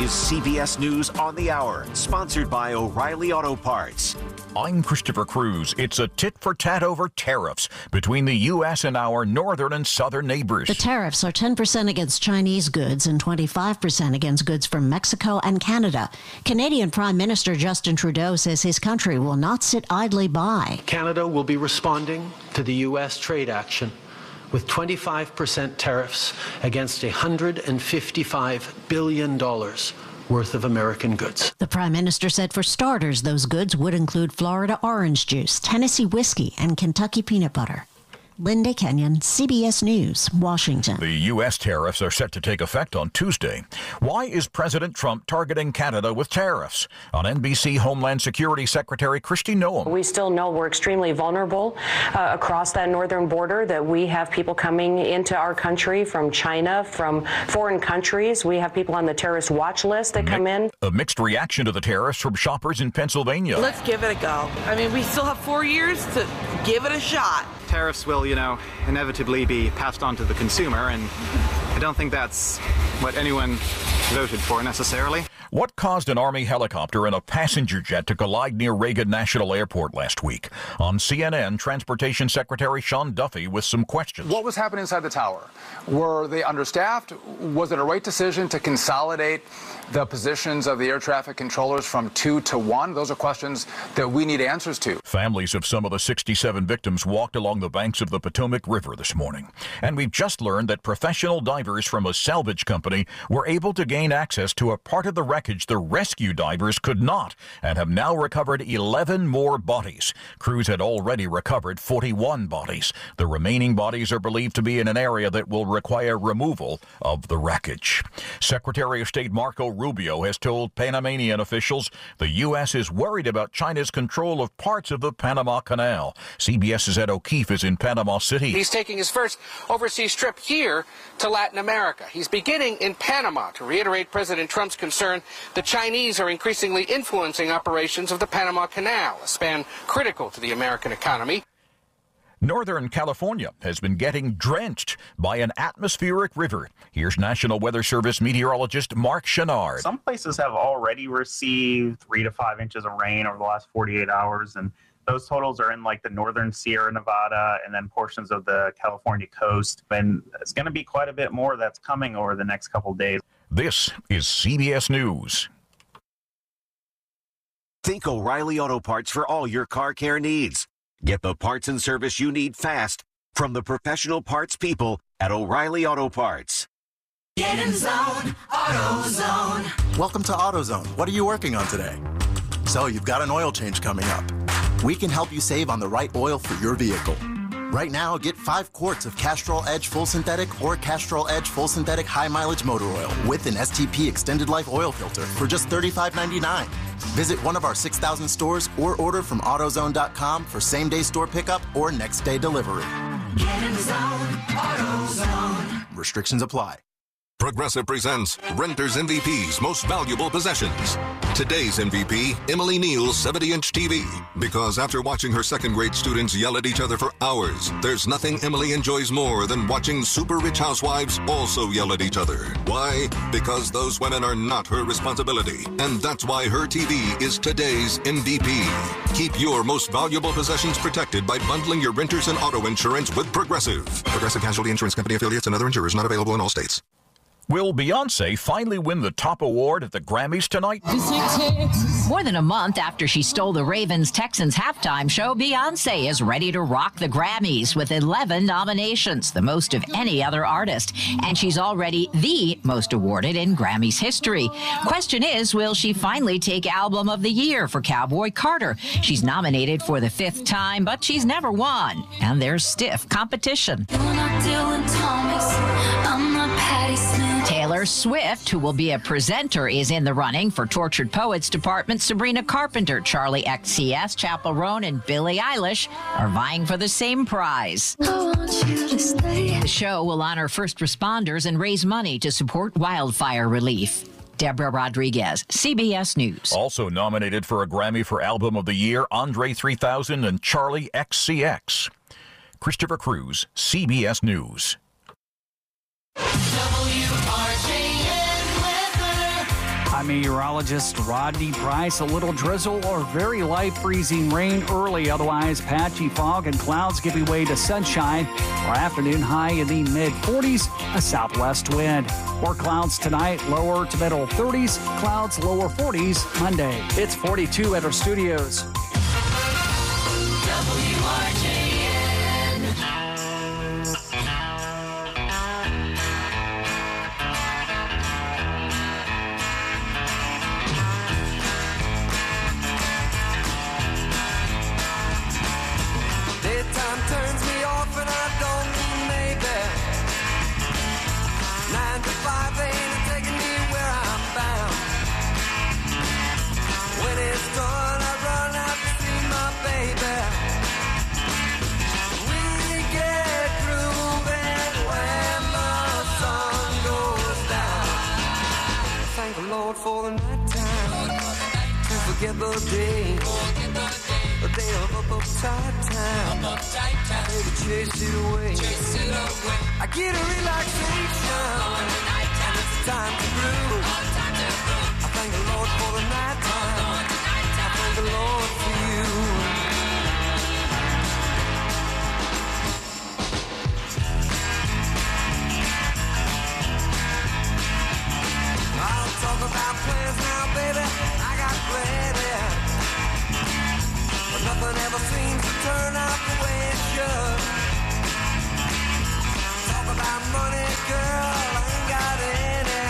is CBS News on the Hour, sponsored by O'Reilly Auto Parts. I'm Christopher Cruz. It's a tit-for-tat over tariffs between the U.S. and our northern and southern neighbors. The tariffs are 10% against Chinese goods and 25% against goods from Mexico and Canada. Canadian Prime Minister Justin Trudeau says his country will not sit idly by. Canada will be responding to the U.S. trade action with 25% tariffs against $155 billion worth of American goods. The Prime Minister said for starters, those goods would include Florida orange juice, Tennessee whiskey, and Kentucky peanut butter. Linda Kenyon, CBS News, Washington. The U.S. tariffs are set to take effect on Tuesday. Why is President Trump targeting Canada with tariffs? On NBC, Homeland Security Secretary Kristi Noem. We still know we're extremely vulnerable across that northern border, that we have people coming into our country from China, from foreign countries. We have people on the terrorist watch list that come in. A mixed reaction to the tariffs from shoppers in Pennsylvania. Let's give it a go. I mean, we still have 4 years to give it a shot. Tariffs will, inevitably be passed on to the consumer, and I don't think that's what anyone voted for necessarily. What caused an Army helicopter and a passenger jet to collide near Reagan National Airport last week? On CNN, Transportation Secretary Sean Duffy with some questions. What was happening inside the tower? Were they understaffed? Was it a right decision to consolidate the positions of the air traffic controllers from 2 to 1? Those are questions that we need answers to. Families of some of the 67 victims walked along the banks of the Potomac River this morning. And we've just learned that professional divers from a salvage company were able to gain access to a part of the wreckage the rescue divers could not, and have now recovered 11 more bodies. Crews had already recovered 41 bodies. The remaining bodies are believed to be in an area that will require removal of the wreckage. Secretary of State Marco Rubio has told Panamanian officials the U.S. is worried about China's control of parts of the Panama Canal. CBS's Ed O'Keefe is in Panama City. He's taking his first overseas trip here to Latin America. He's beginning in Panama to reiterate President Trump's concern the Chinese are increasingly influencing operations of the Panama Canal, a span critical to the American economy. Northern California has been getting drenched by an atmospheric river. Here's National Weather Service meteorologist Mark Chenard. Some places have already received 3 to 5 inches of rain over the last 48 hours, and those totals are in like the northern Sierra Nevada and then portions of the California coast. And it's going to be quite a bit more that's coming over the next couple days. This is CBS News. Think O'Reilly Auto Parts for all your car care needs. Get the parts and service you need fast from the professional parts people at O'Reilly Auto Parts. Get in zone, AutoZone. Welcome to AutoZone. What are you working on today? So you've got an oil change coming up. We can help you save on the right oil for your vehicle. Right now, get 5 quarts of Castrol Edge Full Synthetic or Castrol Edge Full Synthetic High Mileage Motor Oil with an STP Extended Life Oil Filter for just $35.99. Visit one of our 6,000 stores or order from AutoZone.com for same-day store pickup or next-day delivery. Get in zone, AutoZone. Restrictions apply. Progressive presents Renters MVP's Most Valuable Possessions. Today's MVP, Emily Neal's 70-inch TV. Because after watching her second-grade students yell at each other for hours, there's nothing Emily enjoys more than watching super rich housewives also yell at each other. Why? Because those women are not her responsibility. And that's why her TV is today's MVP. Keep your most valuable possessions protected by bundling your renters and auto insurance with Progressive. Progressive Casualty Insurance Company affiliates and other insurers not available in all states. Will Beyoncé finally win the top award at the Grammys tonight? More than a month after she stole the Ravens-Texans halftime show, Beyoncé is ready to rock the Grammys with 11 nominations, the most of any other artist. And she's already the most awarded in Grammys history. Question is, will she finally take Album of the Year for Cowboy Carter? She's nominated for the 5th time, but she's never won. And there's stiff competition. Taylor Swift, who will be a presenter, is in the running for Tortured Poets Department. Sabrina Carpenter, Charlie XCX, Chappell Roan, and Billie Eilish are vying for the same prize. The show will honor first responders and raise money to support wildfire relief. Deborah Rodriguez, CBS News. Also nominated for a Grammy for Album of the Year, Andre 3000 and Charlie XCX. Christopher Cruz, CBS News. I'm meteorologist Rodney Price. A little drizzle or very light freezing rain early. Otherwise, patchy fog and clouds giving way to sunshine. Our afternoon high in the mid-40s, a southwest wind. More clouds tonight, lower to middle 30s. Clouds lower 40s Monday. It's 42 at our studios. For the night time, to forget the day, a day of uptight time, baby, chase it away. I get a relaxation, and it's time to groove. I thank the Lord for the night time, I thank the Lord for you. I'll talk about plans now, baby, I got plenty, but nothing ever seems to turn out the way it should. Talk about money, girl, I ain't got any.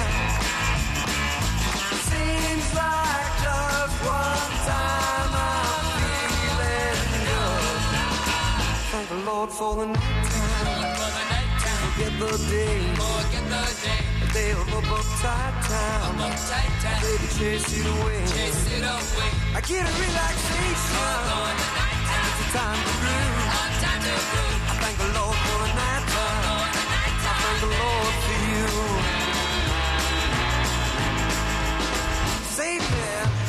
Seems like just one time I'm feeling good. Thank the Lord for the night time, forget the day. Day of uptight time, baby, chase it away. I get a relaxation, and it's a time to groove. I thank the Lord for the night time, I thank the Lord for you. Save me.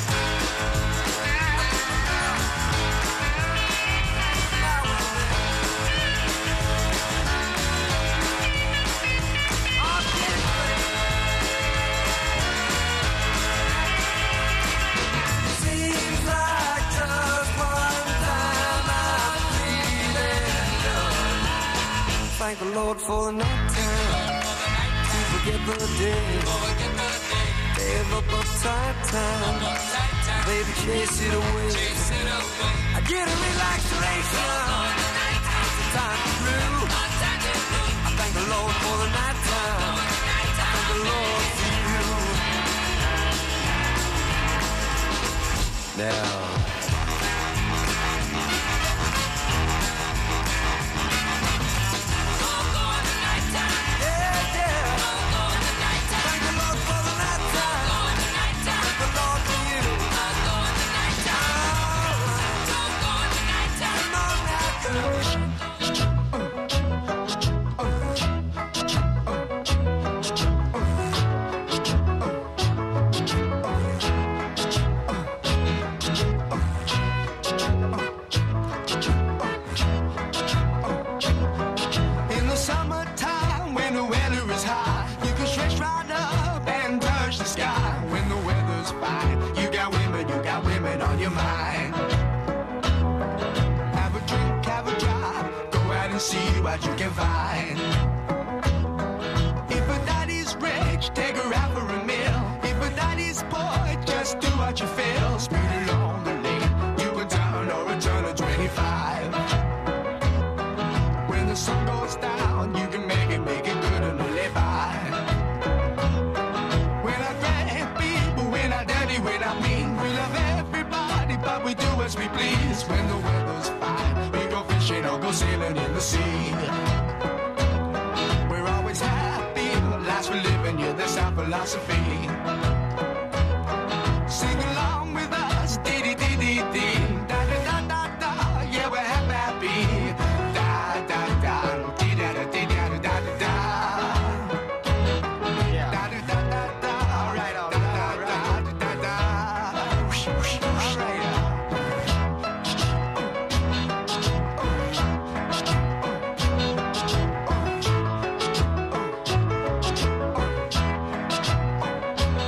Thank the Lord for the night time, to forget the day, day of uptight time, baby, chase it away. I get a relaxation, it's a time to groove. I thank the Lord for the night time, I thank the Lord for you. Now see what you can find. If a daddy's rich, take her out for a meal. If a daddy's poor, just do what you feel. Speed along the lane, you can turn or a turn of 25. When the sun goes down, you can make it good and live by. We're not great people, we're not dirty, we're not mean. We love everybody, but we do as we please. When the weather's fine, we go fishing or go sailing in the sea. We're always happy, the lives we're living, yeah, that's our philosophy. Sing along with us, dee-dee-dee-dee-dee. Da-da-da-da-da, yeah, we're happy. Da-da-da, dee-da-da-dee-da-da-da-da. Da-da-da-da-da, right on, da-da-da-da-da. All right.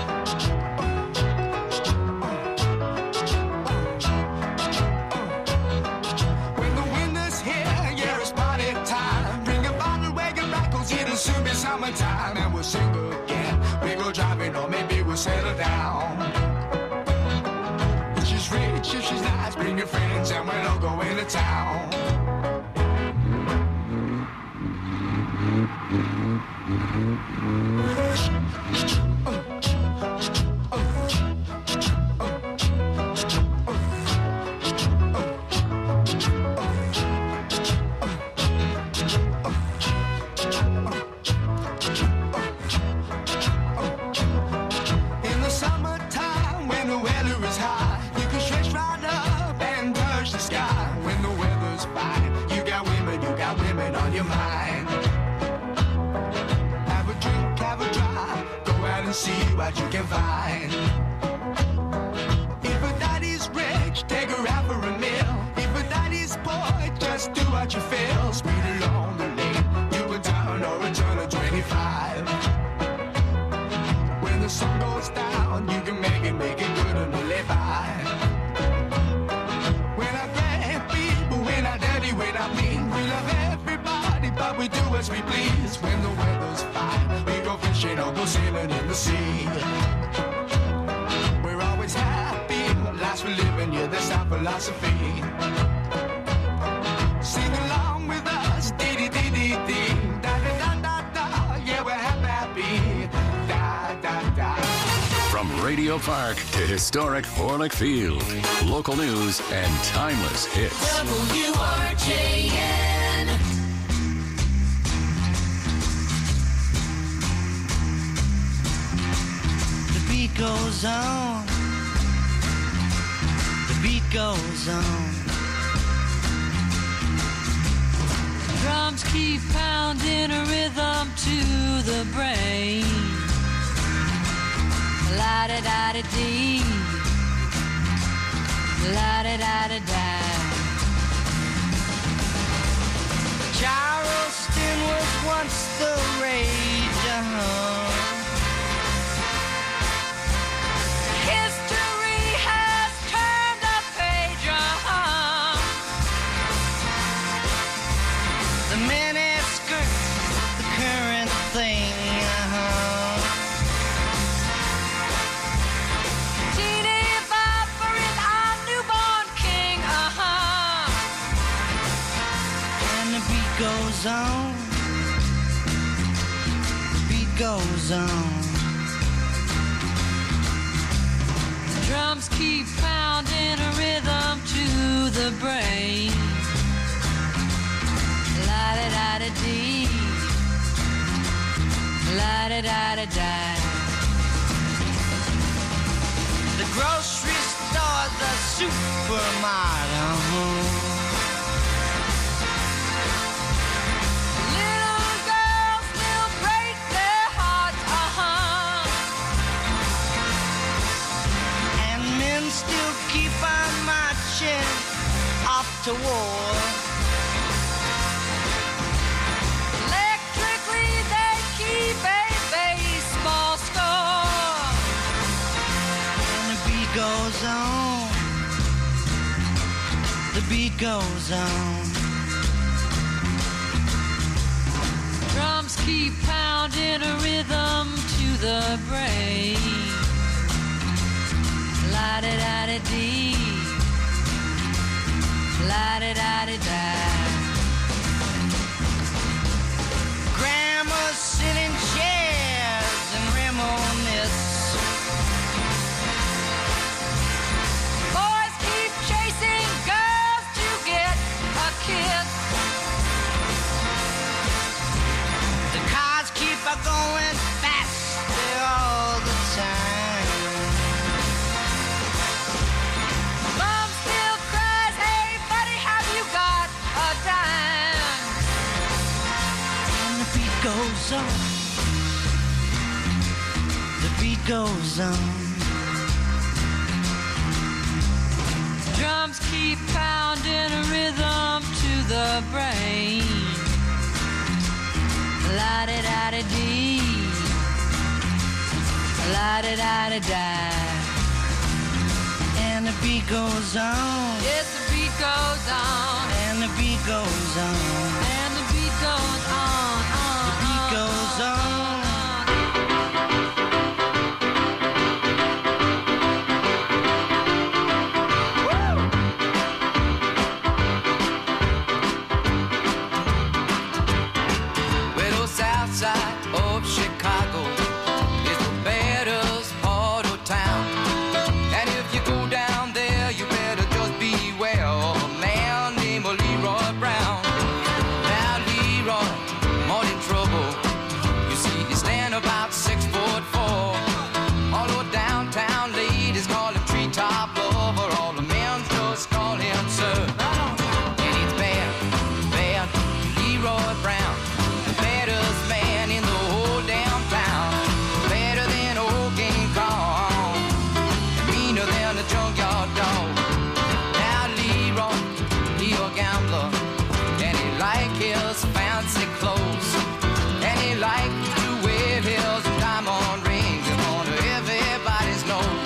summertime and we'll sing again. We go driving or maybe we'll settle down. If she's rich, if she's nice, bring your friends and we'll all go into town. See what you can find. If a daddy's rich, take her out for a meal. If a daddy's poor, just do what you feel. Speed along the lane, you can turn or a turn of 25. When the sun goes down, you can make it good and live by. We're not bad people, we're not dirty, we're not mean. We love everybody, but we do as we please. When the weather's fine, we go fishing or go sailing in the sea. We're always happy, lives we're living, yeah, that's our philosophy. Sing along with us, dee-dee-dee-dee-dee, da-da-da-da-da, yeah, we're happy, da-da-da. From Radio Park to historic Orlick Field, local news and timeless hits. WRJN. The beat goes on. The beat goes on. Drums keep pounding a rhythm to the brain. La-da-da-da-dee, la-da-da-da-da. Charleston was once the rage, History has turned a page, The miniskirt, the current thing, Teeny Bopper is our newborn king, And the beat goes on. The beat goes on. Drums keep pounding a rhythm to the brain. La-da-da-da-dee, la-da-da-da-da. The grocery store, the supermarket. Little girls still break their hearts, And men still keep on marching off to war. Electrically they keep a baseball score. And the beat goes on. The beat goes on. Drums keep pounding a rhythm to the brain. La-da-da-da-dee, la-da-da-da-da. Grandmas sit in chairs and reminisce. Boys keep chasing girls to get a kiss. The cars keep going faster all the time. Mom still cries, hey buddy, have you got a dime? And the beat goes on. The beat goes on. Drums keep pounding a rhythm to the brain. La-da-da-da-dee, la-da-da-da-da. And the beat goes on. Yes, the beat goes on. And the beat goes on. And the beat goes on. The beat goes on. side of Chicago is the baddest part of town. And if you go down there, you better just beware of a man named Leroy Brown. Now Leroy, more in trouble. You see, he stand about 6'4". All over downtown ladies call him treetop lover. All the men just call him sir. And he's bad, bad Leroy Brown. The baddest man in the whole damn town. Better than old King Kong. Meaner than a junkyard dog. Now Leroy, he a gambler. And he like his fancy clothes. And he like to wear his diamond rings under everybody's nose.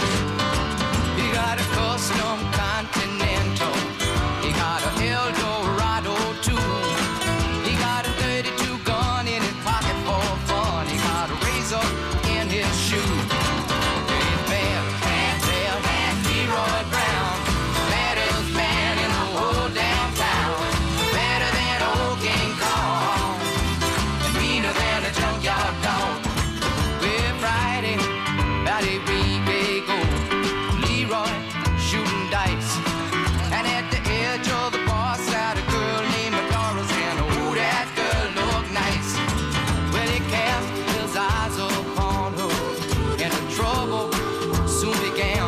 He got a custom Continental. He got a Eldorado too. He got a 32 gun in his pocket for fun. He got a razor in his shoe. He's bad, bad, bad, bad Leroy Brown. Baddest man in the whole damn town. Better than old King Kong. Meaner than a junkyard dog. Well, Friday, about a week ago, Leroy shooting dice. And at the edge of the bar sat a girl named Doris, and oh, that girl looked nice. Well, he cast his eyes upon her, and the trouble soon began.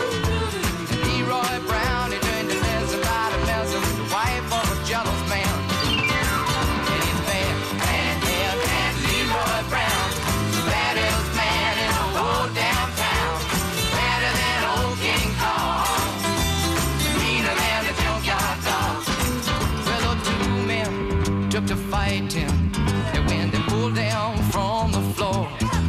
And Leroy Brown, he turned to messing by the messing with the wife of a jealous man. And he's bad, bad, bad, bad Leroy Brown. Baddest man in the whole damn town. Better than old King Kong. Meaner than a junkyard dog. Well, the two men took to fighting. And when they pulled down from the floor,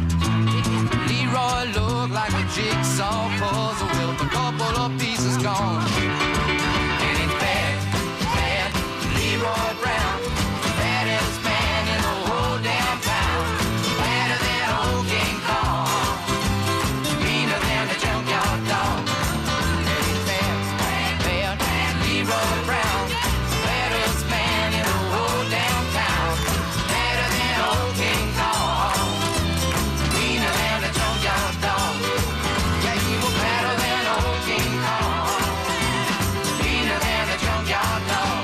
Leroy looked like a jigsaw puzzle with a couple of pieces gone. And it's bad, bad Leroy Brown. Baddest man in the whole damn town. Better than old King Kong. Meaner than a junkyard dog. And it's bad, bad, bad Leroy Brown. Baddest man in the whole damn town. Better than old King Kong. Meaner than a junkyard dog. Yeah, he was better than old King Kong. Meaner than a junkyard dog.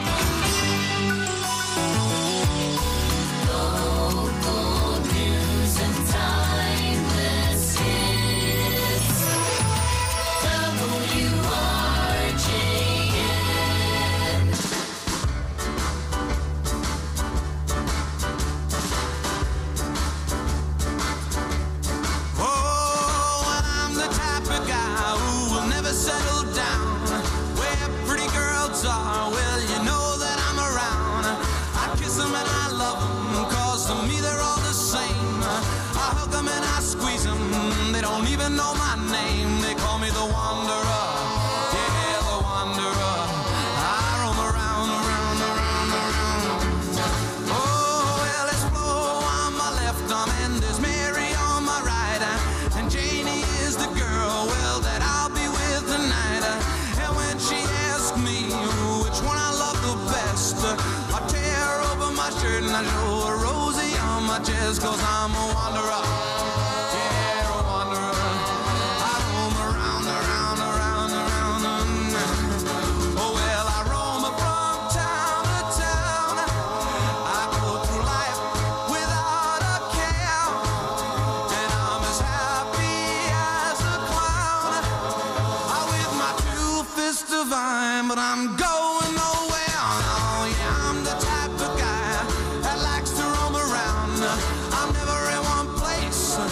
Local news and timeless hits. WRJN. Oh, I'm the type of guy who will never settle down. Where pretty girls are, well, you know that I'm around. I kiss them and I love them, cause to me they're all the same. I hug them and I squeeze them, they don't even know my name. They call me the Wanderer, yeah, the Wanderer. I roam around, around, around, around. Oh, well, there's Flo on my left arm and there's Mary on my right. And Janie is the girl, well, that I'll be with tonight. And when she asks me which one I love the best, I tear over my shirt and I show her Rosie on my chest, cause I'm a wanderer. Yeah, a wanderer. I roam around, around, around, around. Oh, well, I roam from town to town. I go through life without a care. And I'm as happy as a clown. I with my two fists divine, but I'm going nowhere. Oh, yeah, I'm the type of guy that likes to roam around. I'm never in one place.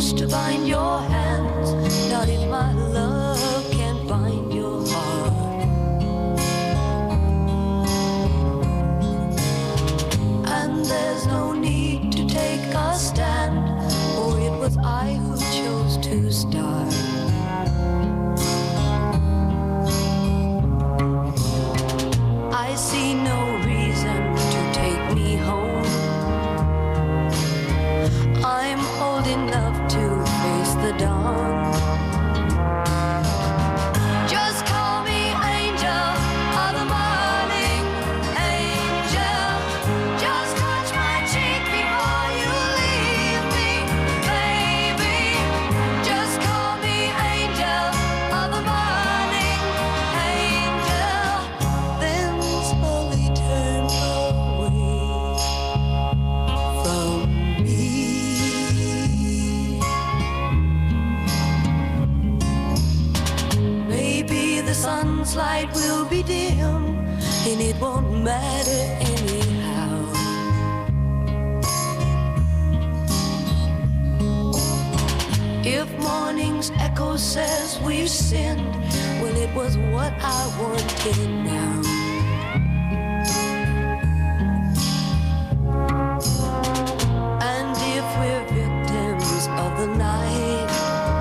reach to bind your hands, not if my love can bind your heart. And there's no need to take a stand, for it was I who chose to start. I see no reason to take me home. I'm old enough to face the dawn. Just call me angel of the morning, angel. Just touch my cheek before you leave me, baby. Just call me angel of the morning, angel. Then slowly turn away from me. Maybe the sun's light will be dim, and it won't matter anyhow. If morning's echo says we've sinned, well, it was what I wanted now. And if we're victims of the night,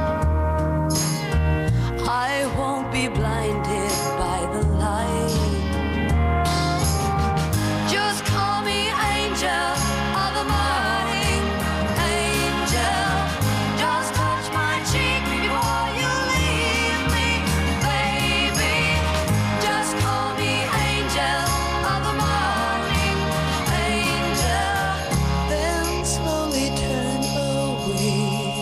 I won't be blinded by the light. Just call me angel of the morning, angel. Just touch my cheek before you leave me, baby. Just call me angel of the morning, angel. Then slowly turn away.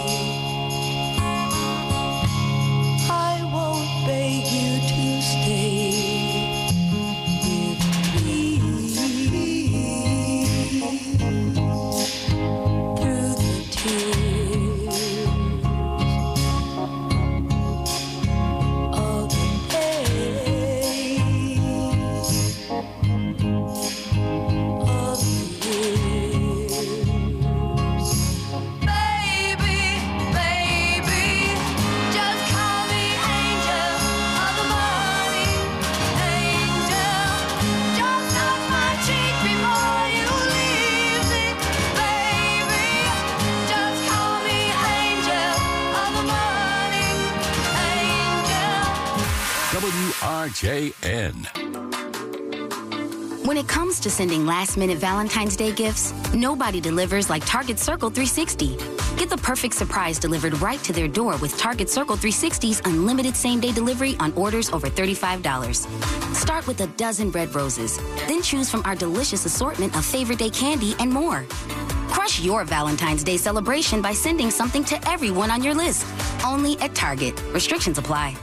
I won't beg you to stay with me through the tears of the days of the years. Baby, baby, just call me angel of the morning, angel. Just touch my cheek before you leave me, baby. Just call me angel of the morning, angel. WRJN. When it comes to sending last-minute Valentine's Day gifts, nobody delivers like Target Circle 360. Get the perfect surprise delivered right to their door with Target Circle 360's unlimited same-day delivery on orders over $35. Start with a dozen red roses, then choose from our delicious assortment of favorite day candy and more. Crush your Valentine's Day celebration by sending something to everyone on your list. Only at Target. Restrictions apply.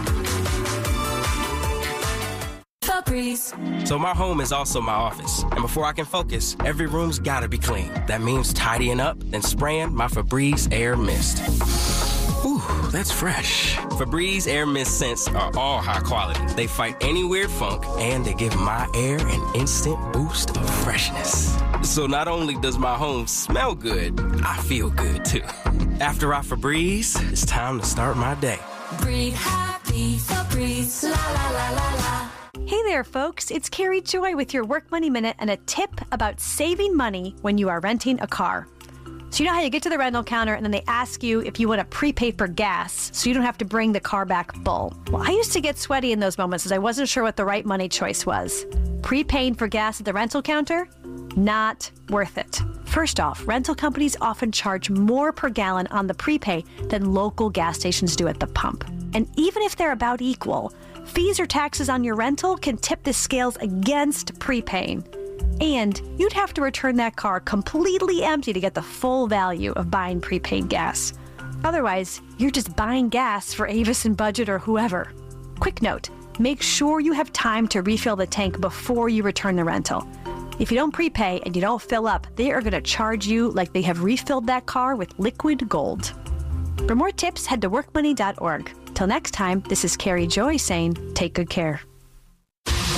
Febreze. So my home is also my office. And before I can focus, every room's gotta be clean. That means tidying up and spraying my Febreze Air Mist. Ooh, that's fresh. Febreze Air Mist scents are all high quality. They fight any weird funk, and they give my air an instant boost of freshness. So not only does my home smell good, I feel good too. After I Febreze, it's time to start my day. Breathe happy, Febreze. La la la la la. Hey there, folks. It's Carrie Joy with your Work Money Minute and a tip about saving money when you are renting a car. So you know how you get to the rental counter and then they ask you if you want to prepay for gas so you don't have to bring the car back full. Well, I used to get sweaty in those moments as I wasn't sure what the right money choice was. Prepaying for gas at the rental counter? Not worth it. First off, rental companies often charge more per gallon on the prepay than local gas stations do at the pump. And even if they're about equal, fees or taxes on your rental can tip the scales against prepaying. And you'd have to return that car completely empty to get the full value of buying prepaid gas. Otherwise, you're just buying gas for Avis and Budget or whoever. Quick note, make sure you have time to refill the tank before you return the rental. If you don't prepay and you don't fill up, they are going to charge you like they have refilled that car with liquid gold. For more tips, head to workmoney.org. Till next time, this is Carrie Joy saying, take good care. The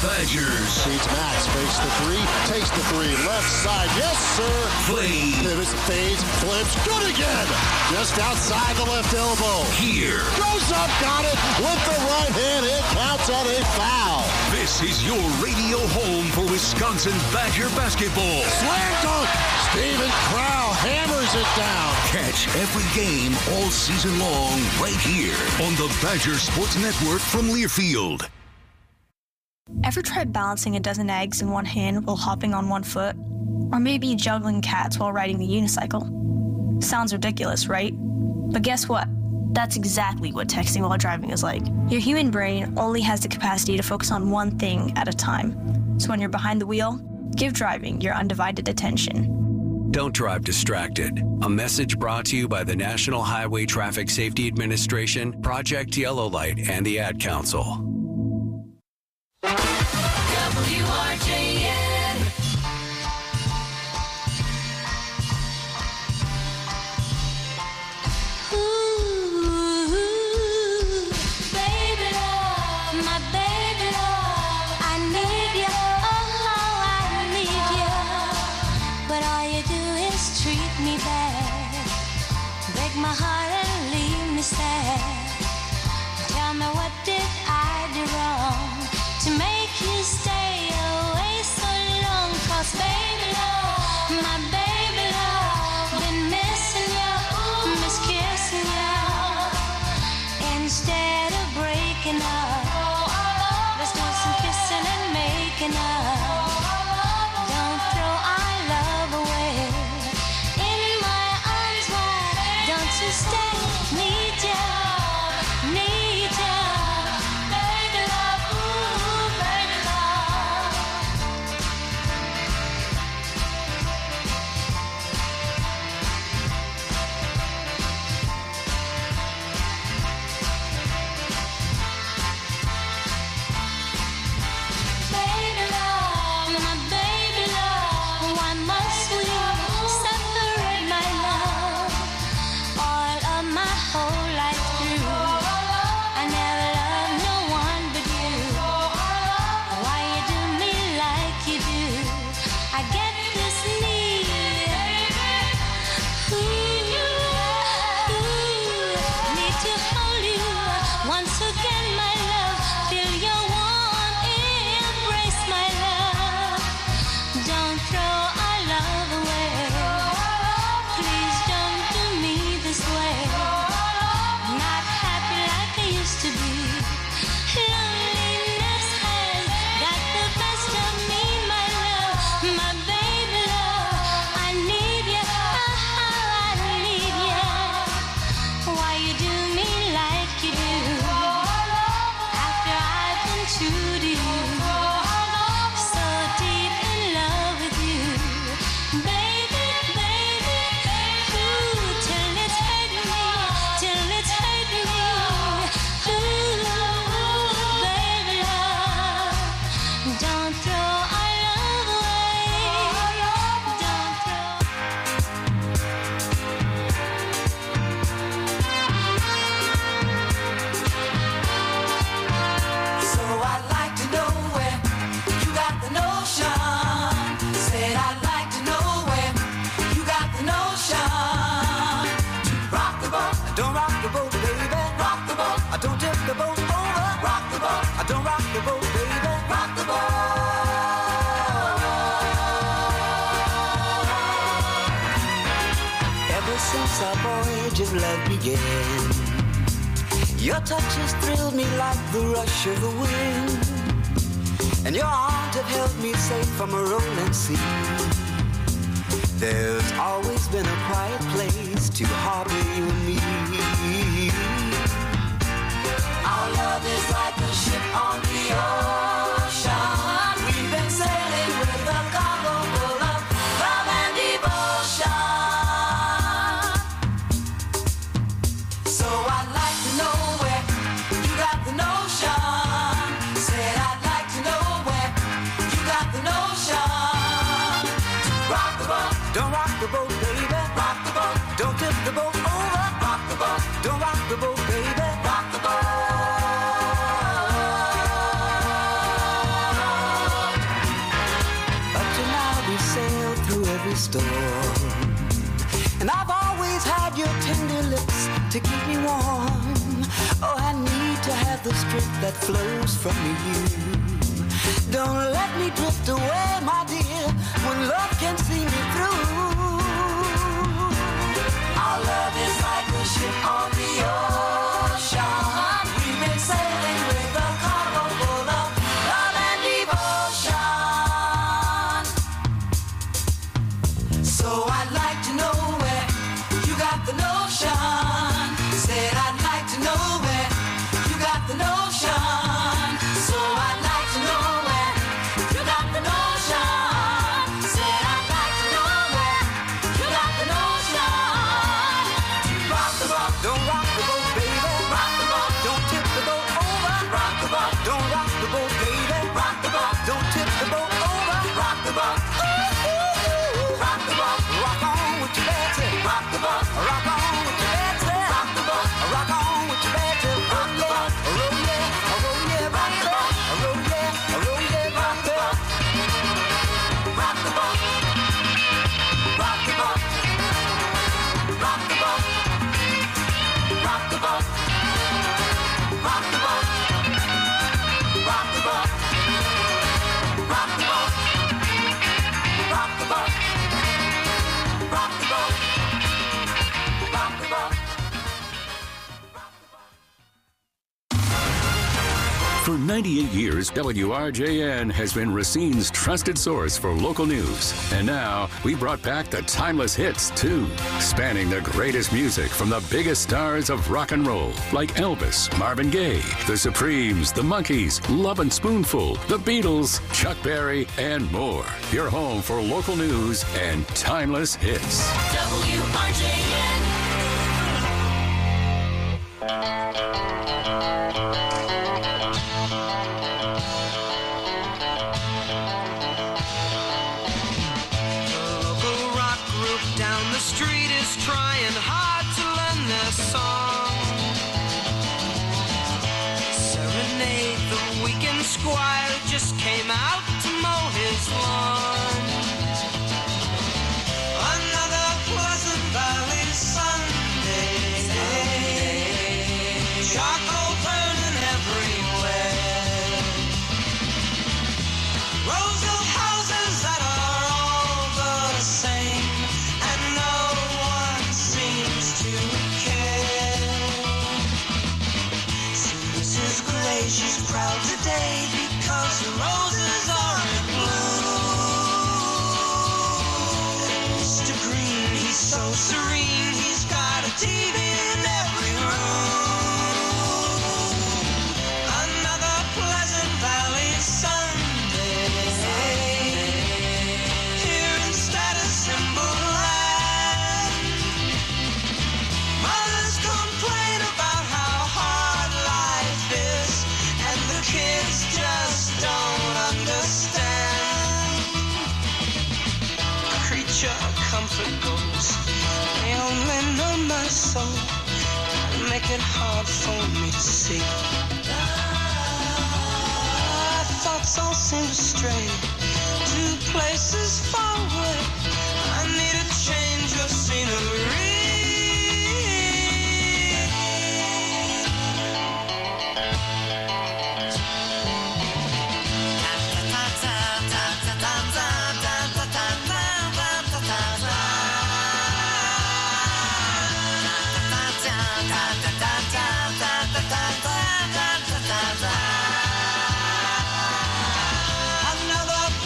Badgers. Feeds Max, fakes the three, takes the three, left side, yes sir. Play. Pivots, fades, flips, good again. Just outside the left elbow. Here. Goes up, got it with the right hand. It counts on a foul. This is your radio home for Wisconsin Badger basketball. Slam dunk. Steven Crowl hammers it down. Catch every game all season long right here on the Badger Sports Network from Learfield. Ever tried balancing a dozen eggs in one hand while hopping on one foot? Or maybe juggling cats while riding the unicycle? Sounds ridiculous, right? But guess what? That's exactly what texting while driving is like. Your human brain only has the capacity to focus on one thing at a time. So when you're behind the wheel, give driving your undivided attention. Don't drive distracted. A message brought to you by the National Highway Traffic Safety Administration, Project Yellow Light, and the Ad Council. WRJN. Ooh, baby love, my baby love, I need you, oh, I need you. But all you do is treat me bad, break my heart and leave me sad. Tell me, what did I do wrong to make you stay away so long? 'Cause baby love, my baby love, been missing you, miss kissing you. Instead of breaking up, let's do some kissing and making up. Don't throw our love away. In my arms wide, don't you stay? Need you, need you. Baby love, ooh, baby love. Baby love, my baby love, why must we separate, my love? All of my whole life through, I never loved no one but you. Why you do me like you do? I get this need, need to hold you once again, my love. Feel your warm embrace, my love. Don't throw our love away. Please don't do me this way. Not happy like I used to be. Loneliness has got the best of me, my love. My baby love, I need you, oh, I need you. Why you do me like you do? After I've been true to you, so deep in love with you, baby, baby, ooh, till it's hurt me, till it's hurt me, ooh, baby love, don't throw our love away, don't throw. So I'd like to know where you got the notion. Said I'd like to know where you got the notion. To rock the boat, don't rock the boat, baby. Rock the boat, I don't tip the boat over. Rock the boat, I don't rock the boat, baby. Rock the boat. Ever since our voyage of love began, your touch has thrilled me like the rush of the wind, and your arms have held me safe from a rolling sea. There's always been a quiet place to harbor you and me. Our love is like a ship on the ocean. We've been sailing with a cargo full of love and devotion. So I'd like to know where you got the notion. Said I'd like to know where you got the notion. Rock the boat, don't rock the boat, baby. Rock the boat, don't tip the boat over. Rock the boat, don't rock the boat, baby. Rock the boat. every storm. And I've always had your tender lips to keep me warm. Oh, I need to have the strength that flows from you. Don't let me drift away, my dear, when love can see me through. Our love is like a ship on the ocean. We've been sailing with a cargo full of love and devotion. So I'd like to know where you got the notion. Said I'd like to know where you got the notion. So I'd like to know where you got the notion. Said I'd like to know where you got the notion. Rock the boat, don't rock the boat, baby. Rock the boat, don't tip the boat over. Rock the boat, don't rock the boat, baby. Rock the boat, don't tip the boat over. Rock the boat, ooh, ooh, ooh. Rock the boat, rock on with your bad tip. Rock the boat, rock on with your bad tip. Rock the boat, rock on with your bad tip. Rock the boat, roll yeah, roll yeah, rock the boat, roll yeah, roll yeah, rock the boat. Rock the boat, rock the boat, rock the boat, rock the boat, rock the boat, rock the boat, rock the boat, rock the boat, rock the boat, rock the boat. For 98 years, WRJN has been Racine's trusted source for local news. And now, we brought back the timeless hits, too, spanning the greatest music from the biggest stars of rock and roll, like Elvis, Marvin Gaye, The Supremes, The Monkees, Love and Spoonful, The Beatles, Chuck Berry, and more. Your home for local news and timeless hits. WRJN. Local rock group down the street is trying hard to learn their song. Serenade the weekend squire just came out to mow his lawn. Another Pleasant Valley Sunday. Charcoal burning everywhere. Rows of houses that are all the same, and no one seems to care. So Mrs. Gray, she's proud today because the roses are in bloom. And Mr. Green, he's so serene, he's got a TV in every room. Another Pleasant Valley Sunday. Here in Status Symbol Land, mothers complain about how hard life is, and the kids just don't understand. Creature comfort goes, they only know my soul, and make it hard for me to see. Thoughts all seem to stray to places far away. I need a change of scenery. Another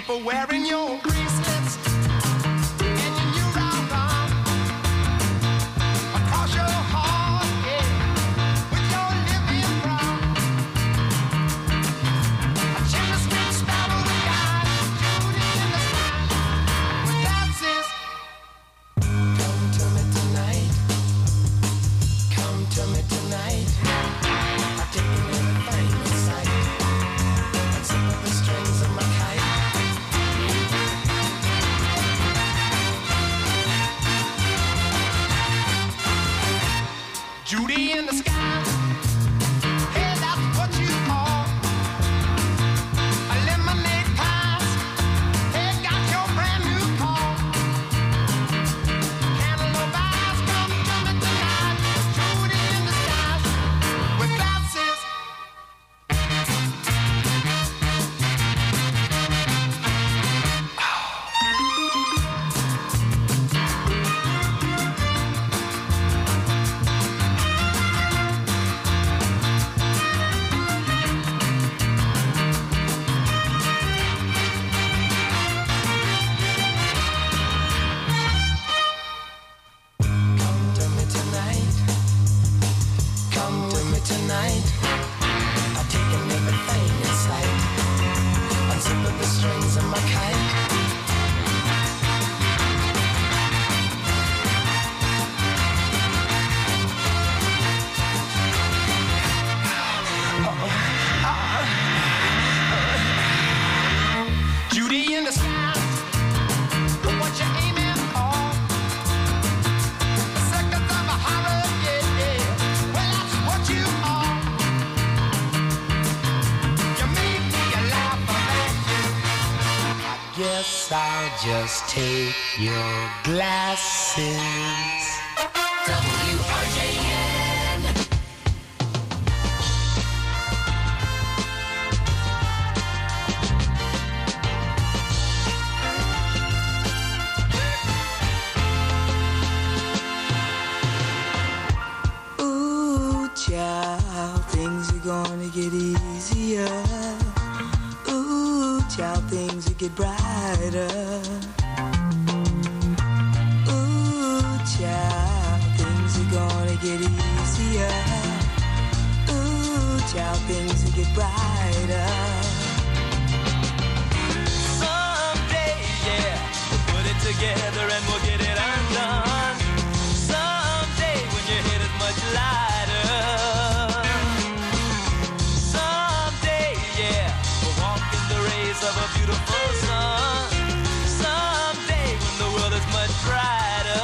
people wearing your bracelets and your new round arm across your heart, yeah, with your living brown. A chimney sweep sparrow the guy, Judy in the sky, with that says, come to me tonight, come to me tonight. I've taken everything in sight, except for the strings of my kite. Judy in the sky, hey, that's what you are. A lemonade pies, hey, got your brand new car. Cantaloupe eyes, come to me tonight. Judy in the sky, with glasses. Come to me tonight. Come with me tonight. I've taken everything in sight. Unzip the strings of my kite. Judy in the sky. What you aiming for? Seconds of a horror, yeah, yeah. Well, that's what you are. You make me laugh at you. I guess I'll just take your glasses. WRJN. Ooh, child, things are gonna get easier. Ooh, child, things will get brighter. Ooh, child, things are gonna get easier. Ooh, child, things will get brighter. Someday, yeah, we'll put it together and we'll get it undone. Someday when your head is much lighter. Someday, yeah, we'll walk in the rays of a beautiful sun. Someday when the world is much brighter.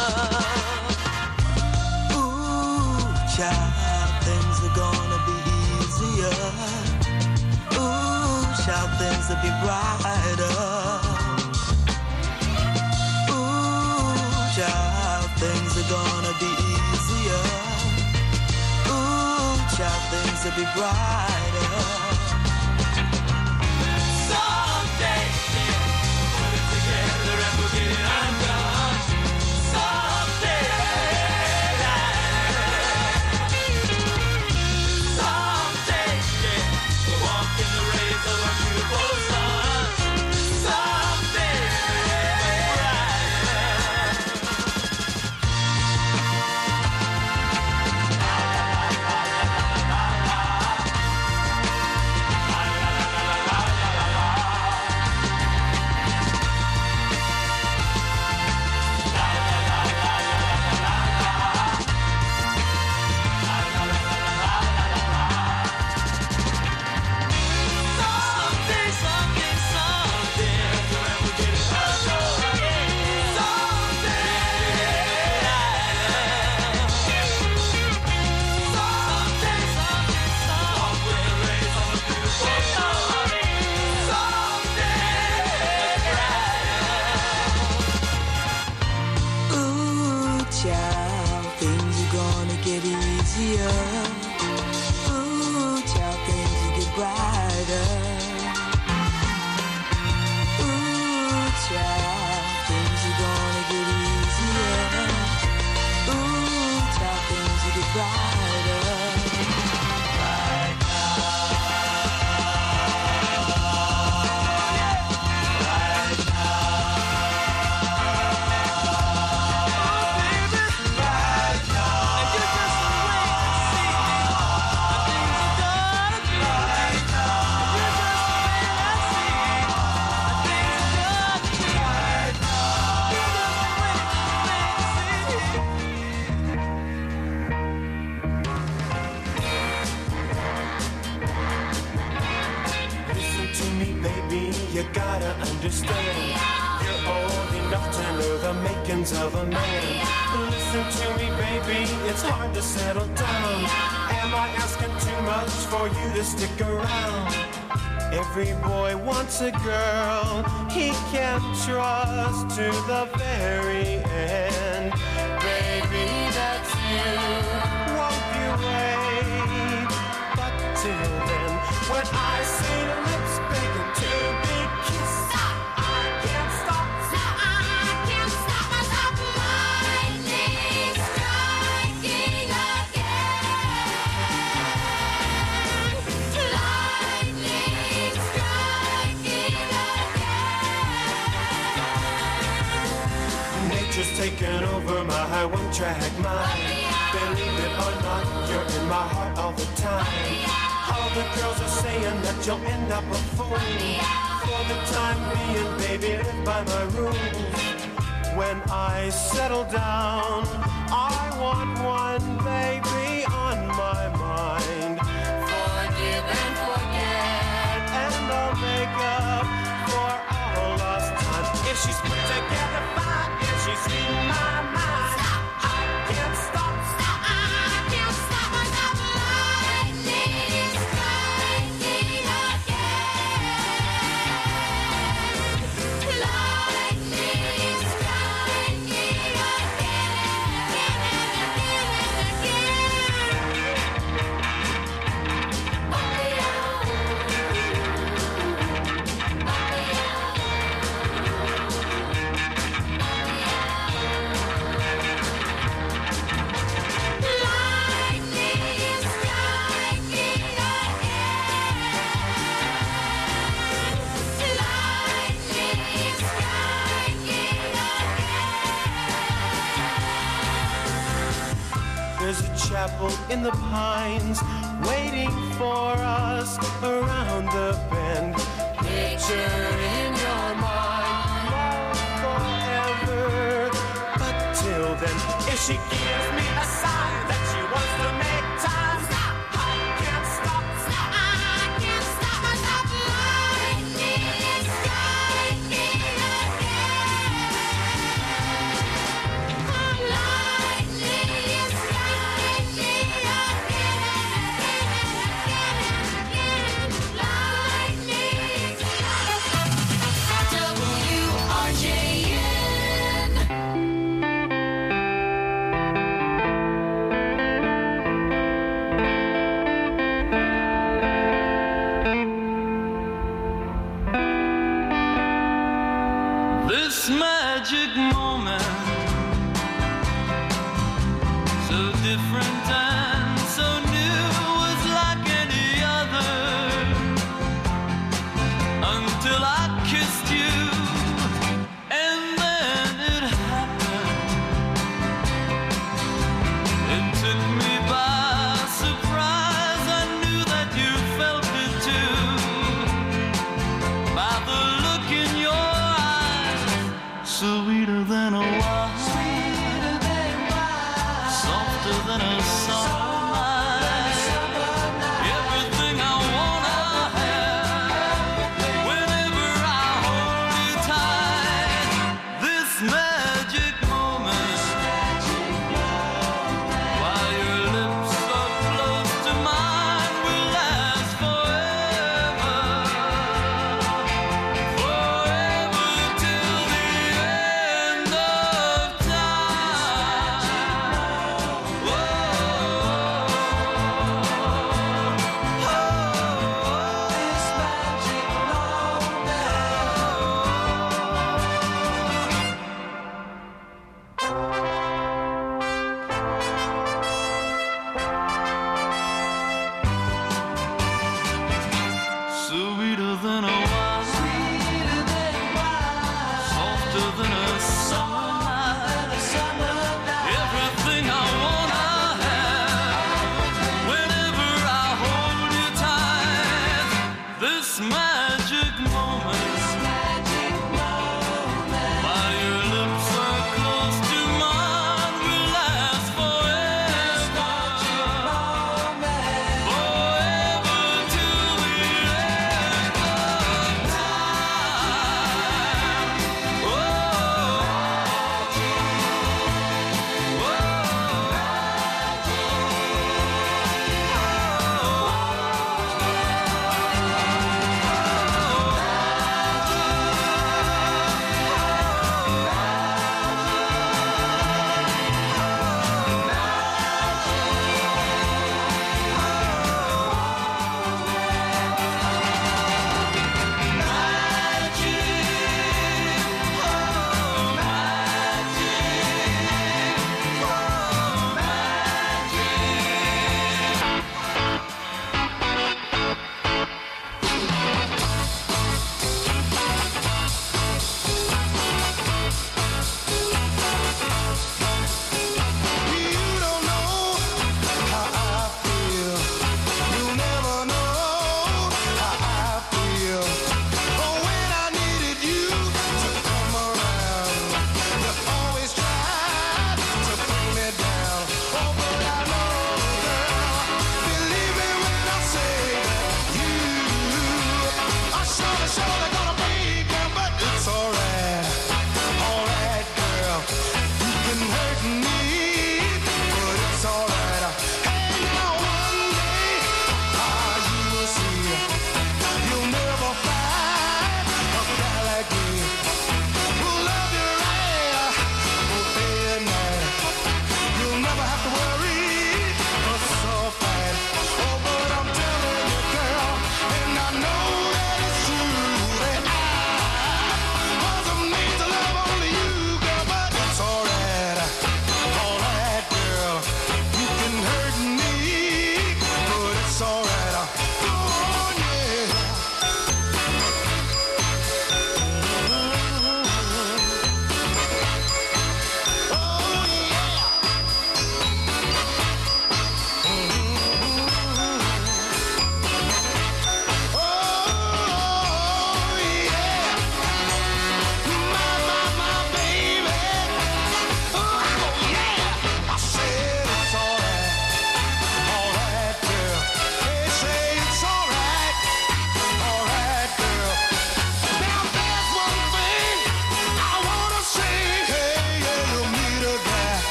Ooh, child, things are gonna be easier. Ooh, child, things will be brighter. Ooh, child, things are gonna be easier. Ooh, child, things will be brighter. Someday, yeah, we'll put it together and we'll get it undone. Someday, someday, yeah, we'll walk in the rays of a beautiful sun. Someday, Ooh, child, things are gonna get easier. Ooh, child, things will get brighter. Ooh, child, things are gonna get easier. Ooh, child, things will get brighter. Right now. try to understand. You're old enough to know the makings of a man. Listen to me, baby, it's hard to settle down. Am I asking too much for you to stick around? Every boy wants a girl he can trust to the very end. Baby, that's you, won't you wait? But till then, when I see lips begging to be kissed, I can't stop. I can't stop myself. Lightning striking again. Lightning striking again. Nature's taken over my one-track mind. Believe it or not, you're in my heart all the time. All the girls are saying that you'll end up a fool. For the time being, baby, live by my rules. When I settle down, I want one baby on my mind. Forgive and forget, and I'll make up for all lost time. If she's put together fine, if she's in my mind, I can't stop. I can't stop myself. Lightning striking again. Lightning striking There's a chapel in the pines waiting for us around the bend. Picture in your mind, love forever. But till then, if she gives me a sign that she wants to make time, I can't stop. I can't stop myself. Lightning striking again. Lightning striking This magic moment, so different and so new, was like any other until I kissed you, and then it happened. It took me by surprise. I knew that you felt it too, by the look in your sweeter than a wine, softer than a song.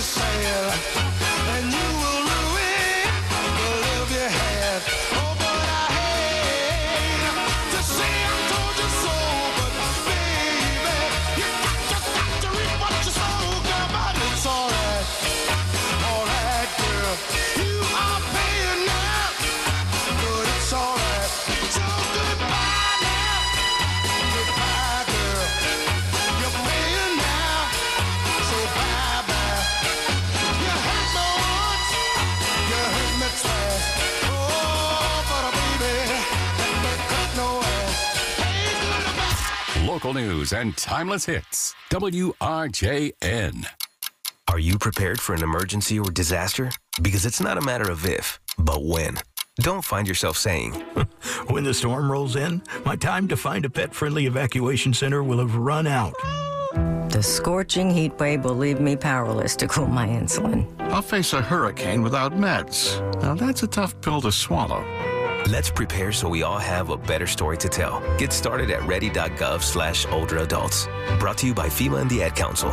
sand, and you will ruin the love you had. Oh, but I hate to say I told you so, but baby, you just got to reap what you sow, girl, but it's alright, girl. You are paying now, but it's alright. So goodbye now, goodbye, girl. You're paying now, so bye-bye. You hurt me once, you hurt me twice. Oh, but baby, that don't cut no ass. Hey, goodbye. Local news and timeless hits. WRJN. Are you prepared for an emergency or disaster? Because it's not a matter of if, but when. Don't find yourself saying, when the storm rolls in, my time to find a pet-friendly evacuation center will have run out. The scorching heat wave will leave me powerless to cool my insulin. I'll face a hurricane without meds. Now that's a tough pill to swallow. Let's prepare so we all have a better story to tell. Get started at ready.gov/older adults. Brought to you by FEMA and the Ad Council.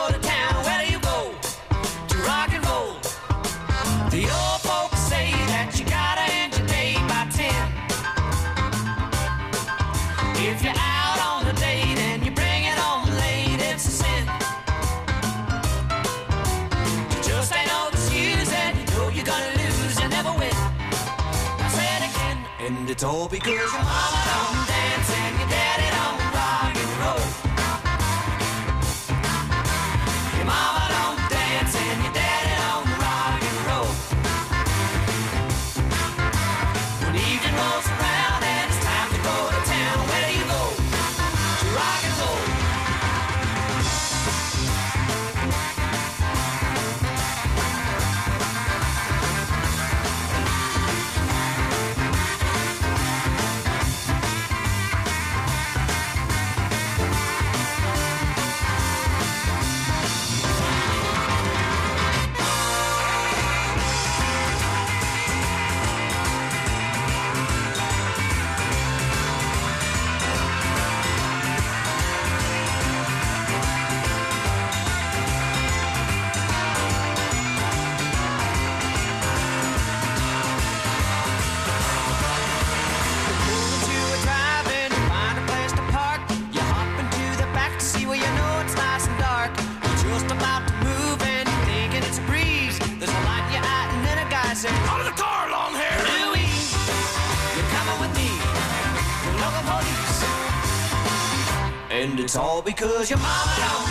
go to town. Where do you go? To rock and roll. The old folks say that you gotta end your day by 10. If you're out on a date and you bring it home late, it's a sin. You just ain't no excuse and you know you're gonna lose, you never win. I said again, and it's all because your mama don't dance and your daddy don't rock and roll. Your mama don't dance and your daddy don't rock and roll. When evening rolls around and it's time to go to town, where do you go? To rock and roll. Out of the car, long hair! Louie, you're coming with me. The local police. And it's all because your mama don't